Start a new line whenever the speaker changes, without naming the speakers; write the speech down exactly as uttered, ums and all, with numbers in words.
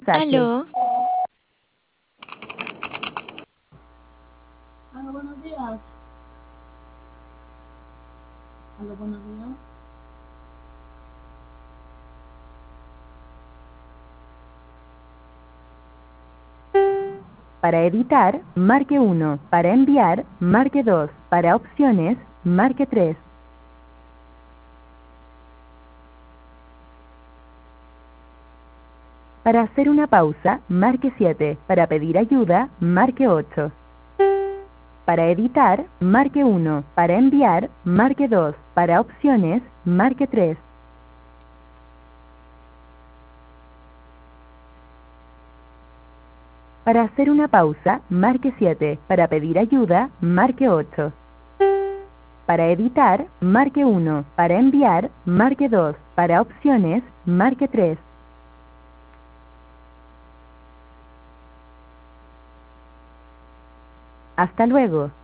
mensaje.
Aló,
Aló, buenos días. Aló, buenos días.
Para editar, marque uno. Para enviar, marque dos. Para opciones, marque tres. Para hacer una pausa, marque siete. Para pedir ayuda, marque ocho. Para editar, marque uno. Para enviar, marque dos. Para opciones, marque tres. Para hacer una pausa, marque siete. Para pedir ayuda, marque ocho. Para editar, marque uno. Para enviar, marque dos. Para opciones, marque tres. Hasta luego.